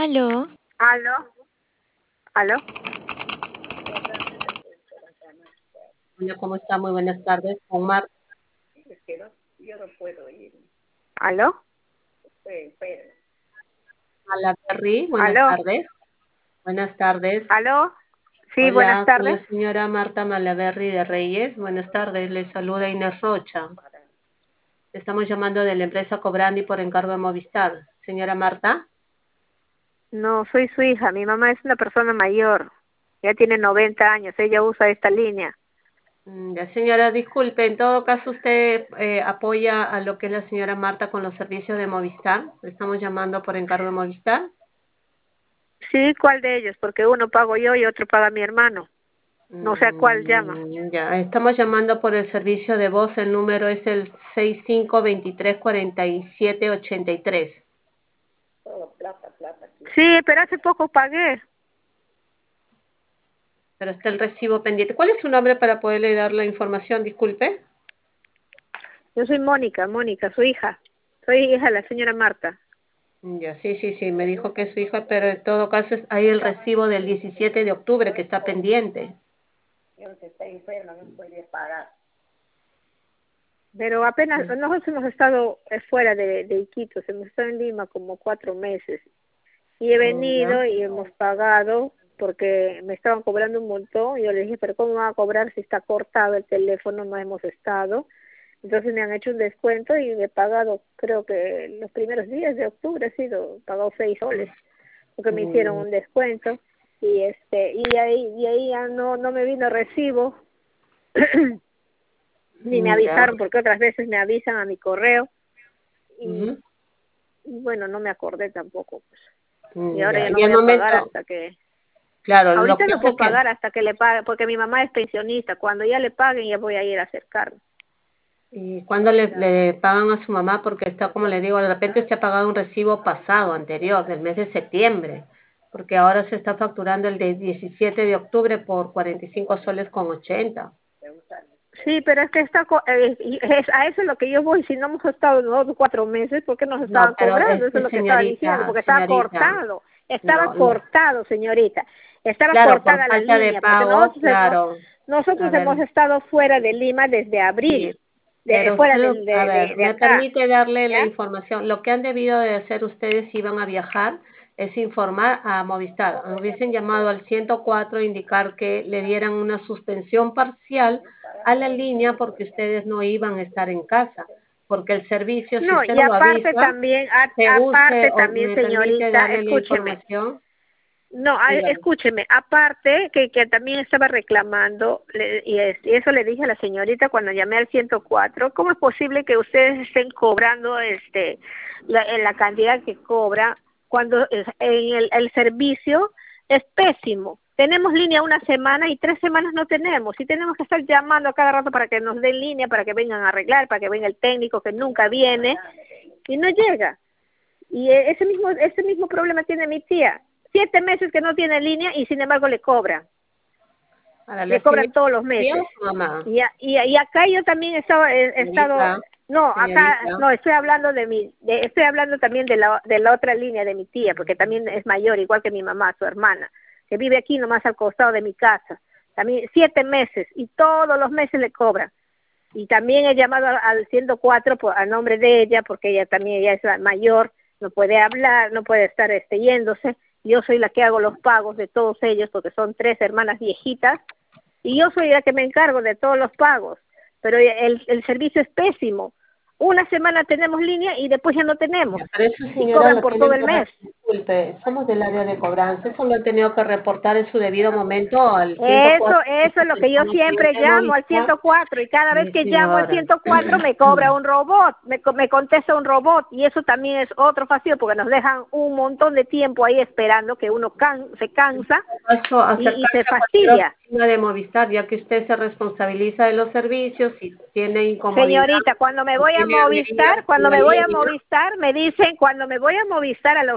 Aló, Aló, aló. Hola, ¿cómo está? Muy buenas tardes. Con Marta Aló, Malaverry. Buenas aló, tardes. Buenas tardes. aló. Sí, buenas Hola, con tardes. la señora Marta Malaverry de Reyes. Buenas tardes. Le saluda Inés Rocha. Estamos llamando de la empresa Cobrandi por encargo de Movistar. Señora Marta. No, soy su hija. Mi mamá es una persona mayor. Ya tiene 90 años. Ella usa esta línea. Ya, señora, disculpe. En todo caso, usted apoya a lo que es la señora Marta con los servicios de Movistar. Estamos llamando por encargo de Movistar. Sí, ¿cuál de ellos? Porque uno pago yo y otro paga mi hermano. No sé a cuál llama. Ya, estamos llamando por el servicio de voz. El número es el 65234783. Sí, pero hace poco pagué. Pero está el recibo pendiente. ¿Cuál es su nombre para poderle dar la información? Disculpe. Yo soy Mónica, su hija. Soy hija de la señora Marta. Ya, sí, me dijo que es su hija, pero en todo caso hay el recibo del 17 de octubre que está pendiente. Pero apenas, nosotros hemos estado fuera de Iquitos. Hemos estado en Lima como 4 meses. Y he Ya. venido y hemos pagado porque me estaban cobrando un montón. Y yo le dije, pero ¿cómo van a cobrar si está cortado el teléfono? No hemos estado. Entonces me han hecho un descuento y he pagado, creo que los primeros días de octubre he pagado 6 soles, porque me hicieron un descuento. Y ahí ya no me vino recibo, ni me Ya. avisaron, porque otras veces me avisan a mi correo. Ujú. Y bueno, no me acordé tampoco, pues. Y ahora Ya. ya no Y al voy a pagar momento, hasta que... claro, lo Ahorita que no hace puedo que, pagar hasta que le pague, porque mi mamá es pensionista. Cuando ya le paguen ya voy a ir a acercarme. ¿y cuándo le pagan a su mamá? Porque está, como le digo, de repente se ha pagado un recibo pasado, anterior, del mes de septiembre, porque ahora se está facturando el de 17 de octubre por 45 soles con 80. Sí, pero es que a eso es lo que yo voy. Si no hemos estado nosotros 4 meses, ¿por qué nos No, estaban pero cobrando? Eso es lo que estaba diciendo, porque estaba señorita, cortado. Estaba no, no. cortado, señorita. Estaba Claro, por cortada la falta de línea, porque pago, claro. A nosotros hemos ver, estado fuera de Lima desde sí, abril, pero fuera usted, a ver, de me acá, permite darle la ¿ya? información. Lo que han debido de hacer ustedes si iban a viajar es informar a Movistar. Hubiesen llamado al 104 e indicar que le dieran una suspensión parcial a la línea porque ustedes no iban a estar en casa. Porque el servicio, si No, usted y no lo avisa, se use, aparte o también, me permite señorita, darle la escúcheme. información. No, Dígame. escúcheme, aparte que también estaba reclamando, y eso le dije a la señorita cuando llamé al 104, ¿cómo es posible que ustedes estén cobrando la cantidad que cobra cuando el servicio es pésimo? Tenemos línea una semana y 3 semanas no tenemos, y tenemos que estar llamando a cada rato para que nos den línea, para que vengan a arreglar, para que venga el técnico que nunca viene, y no llega. Y ese mismo problema tiene mi tía. 7 meses que no tiene línea y sin embargo le cobran. Para Le la cobran señora todos los tía meses. o su mamá. Y acá yo también he estado, Señorita, no, acá, señorita. no, estoy hablando estoy hablando también de la otra línea de mi tía, porque también es mayor, igual que mi mamá, su hermana, que vive aquí nomás al costado de mi casa. También 7 meses y todos los meses le cobran. Y también he llamado al 104 a nombre de ella, porque ella también ya es la mayor, no puede hablar, no puede estar yéndose. Yo soy la que hago los pagos de todos ellos, porque son 3 hermanas viejitas, y yo soy la que me encargo de todos los pagos. Pero el servicio es pésimo. Una semana tenemos línea y después ya no tenemos. Ya, pero eso, Y señora, cobran lo por todo tienen el que mes. disculpe, somos del área de cobranza, eso lo han tenido que reportar en su debido momento al 104, Eso es lo que yo atención al siempre cliente de llamo al Movistar. 104 y cada vez Sí, que llamo al señora. 104 me cobra un robot, me contesta un robot y eso también es otro fastidio porque nos dejan un montón de tiempo ahí esperando que uno se cansa Paso a y se acercarse a cualquier fastidia. oficina de Movistar, ya que usted se responsabiliza de los servicios, si tiene incomodidad Señorita, o tiene averías, cuando me voy a Movistar me dicen, cuando me voy a Movistar a la oficina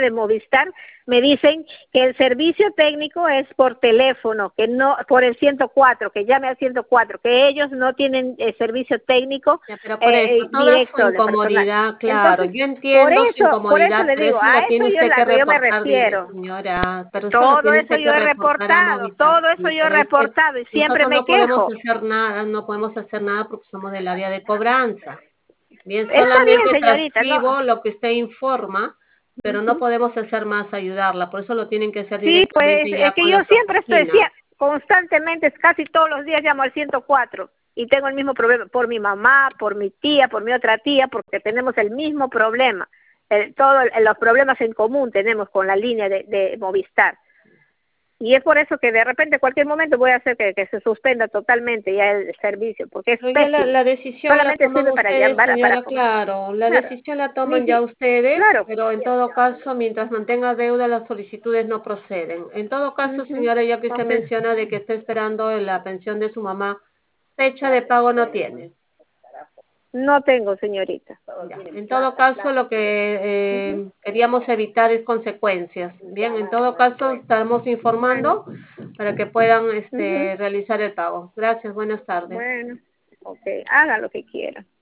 de Movistar, me dicen que el servicio técnico es por teléfono, que no por el 104, que llame al 104, que ellos no tienen servicio técnico Ya, pero por eso, toda su directo de personal. incomodidad, claro, Entonces, yo entiendo su por eso incomodidad, le pero digo, eso a lo eso tiene usted que yo me reportar, refiero. señora, pero eso lo Todo tiene eso usted yo que he reportar a reportado, Movistar, todo eso sí, yo he pero es que reportado y siempre nosotros me no podemos quejo. hacer nada, no podemos hacer nada porque somos del área de cobranza. Bien, Está bien, solamente señorita, no. transcribo lo que usted informa, pero no podemos hacer más ayudarla, por eso lo tienen que hacer Sí, pues directamente es ya que con yo las siempre estoy, oficinas. constantemente, casi todos los días llamo al 104 y tengo el mismo problema por mi mamá, por mi tía, por mi otra tía, porque tenemos el mismo problema. Todos los problemas en común tenemos con la línea de Movistar. Y es por eso que de repente, en cualquier momento, voy a hacer que se suspenda totalmente ya el servicio, porque es Pero ya pésimo. la decisión la Solamente toman sirve para ustedes, llamar, para señora, claro, la claro, decisión la toman ya ustedes, claro. pero en todo caso, mientras mantenga deuda, las solicitudes no proceden. En todo caso, señora, ya que usted Entonces, menciona de que está esperando la pensión de su mamá, fecha de pago no tiene. no tengo, señorita. Ya. En todo caso, lo que queríamos evitar es consecuencias. Bien, en todo caso, estamos Bueno, informando para que puedan realizar el pago. Gracias, buenas tardes. bueno, ok, haga lo que quiera.